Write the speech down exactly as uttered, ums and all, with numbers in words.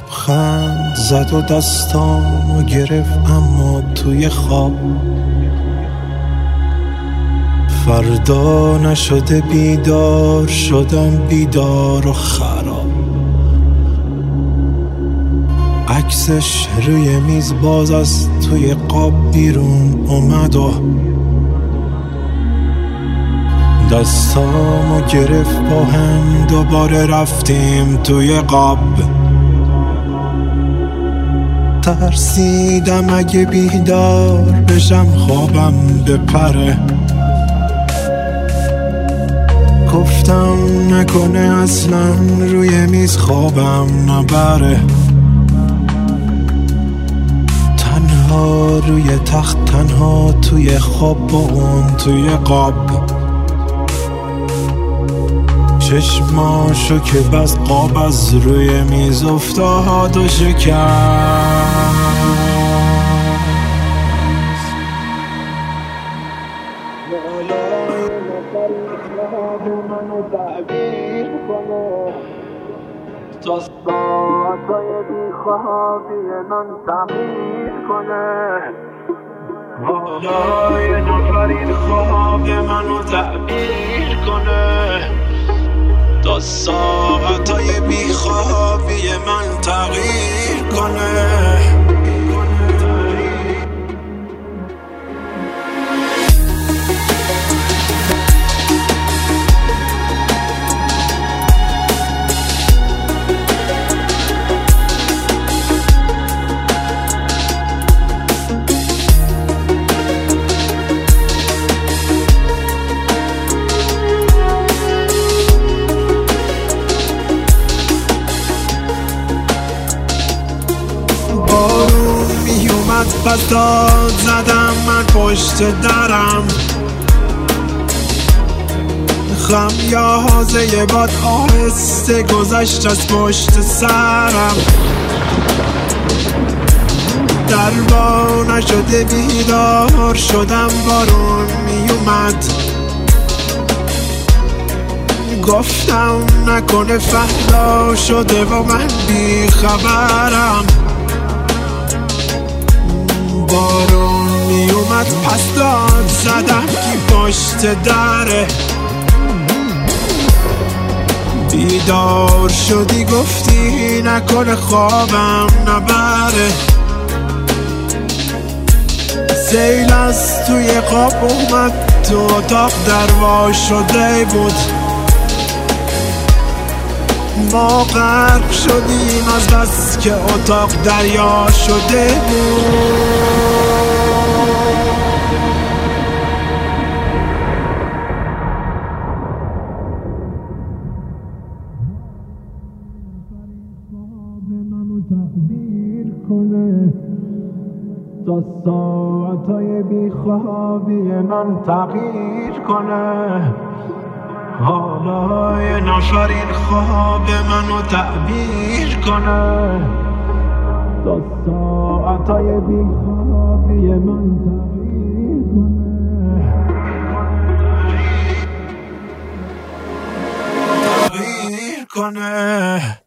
لبخند زد و دستامو گرفت اما توی خواب. فردا نشده بیدار شدم، بیدار و خراب. عکسش روی میز باز از توی قاب بیرون اومد و دستامو گرفت با هم دوباره رفتیم توی قاب. ترسیدم اگه بیدار بشم خوابم بپره. گفتم نکنه اصلا روی میز خوابم نبره. تنها روی تخت، تنها توی خواب با اون توی قاب. چشماشو که بس قاب از روی میز افتاد و شکست. منو تعبیر کنه تا ساعتای بیخوابی من تعبیر کنه. حالا یه نفری خواب منو تعبیر کنه تا ساعتای بیخوابی من تغییر کنه. پس داد زدم من پشت درم، خمیازه باد آهسته گذشت از پشت سرم. در با نشده بیدار شدم، بارون میومد. گفتم نکنه فردا شده و من بیخبرم. بارون می اومد پس داد زدم کی پشت دره. بیدار شدی گفتی نکنه خوابم نبره. سیل از توی خواب اومد تو اتاق دروا شده بود. ما غرق شدیم از بس که اتاق دریا شده بود. منو تعبیر کنه تا ساعتای بیخوابی من تغییر کنه. حالا یه نفرین خواب منو تعبیر کنه تا ساعتای بیخوابی من تغییر کنه. تغییر کنه.